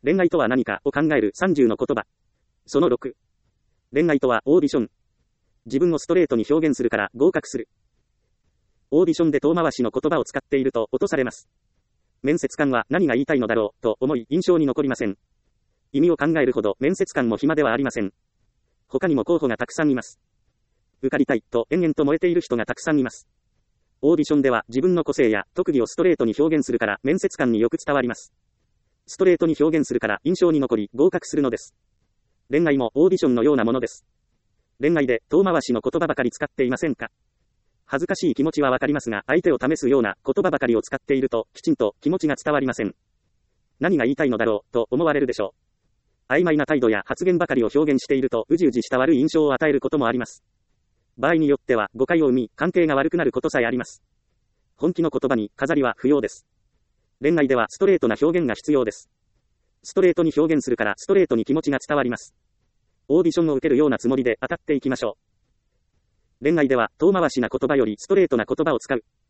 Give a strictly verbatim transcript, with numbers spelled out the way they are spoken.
恋愛とは何かを考えるさんじゅうの言葉。そのろく。恋愛とはオーディション。自分をストレートに表現するから合格する。オーディションで遠回しの言葉を使っていると落とされます。面接官は何が言いたいのだろうと思い印象に残りません。意味を考えるほど面接官も暇ではありません。他にも候補がたくさんいます。受かりたいと延々と燃えている人がたくさんいます。オーディションでは自分の個性や特技をストレートに表現するから面接官によく伝わります。ストレートに表現するから印象に残り合格するのです。恋愛もオーディションのようなものです。恋愛で遠回しの言葉ばかり使っていませんか？恥ずかしい気持ちはわかりますが、相手を試すような言葉ばかりを使っているときちんと気持ちが伝わりません。何が言いたいのだろうと思われるでしょう。曖昧な態度や発言ばかりを表現しているとうじうじした悪い印象を与えることもあります。場合によっては誤解を生み、関係が悪くなることさえあります。本気の言葉に飾りは不要です。恋愛ではストレートな表現が必要です。ストレートに表現するからストレートに気持ちが伝わります。オーディションを受けるようなつもりで当たっていきましょう。恋愛では遠回しな言葉よりストレートな言葉を使う。